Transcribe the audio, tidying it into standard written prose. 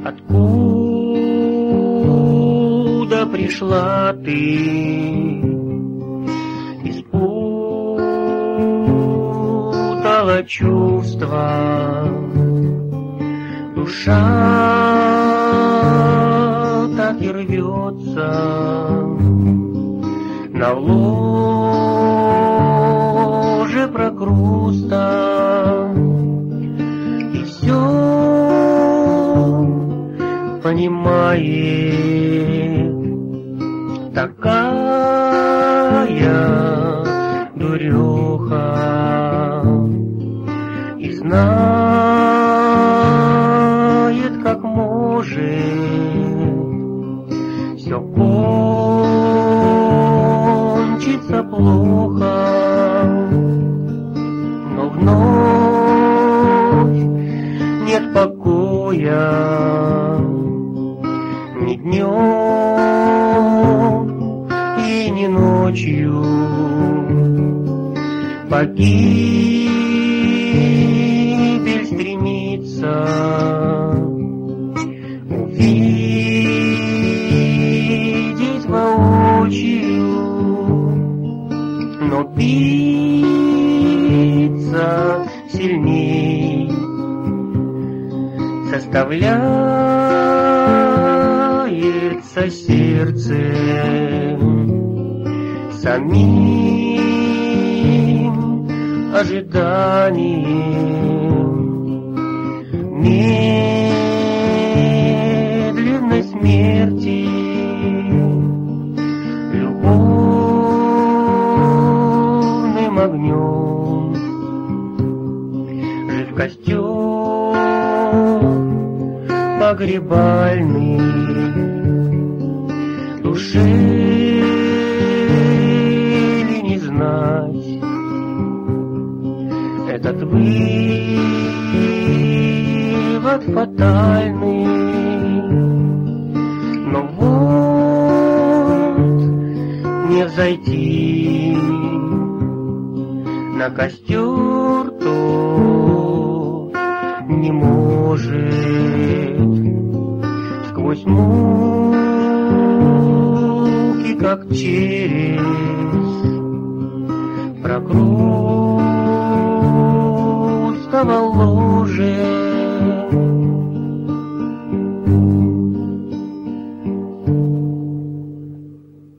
Откуда пришла ты? Испутала чувства, душа так и рвется на ложе прокруста, и все понимает, такая дуреха, и знает, как может все кончится плохо, но вновь нет покоя ни днем и ни ночью. Погибель стремится увидеть воочию, но биться сильней заставляется сердце самим ожиданием медленной смерти. Любовным огнем жив костер погребальный, души ли не знать этот вывод фатальный, но вот не взойти на костер, то не может сквозь муки, как через прокрустово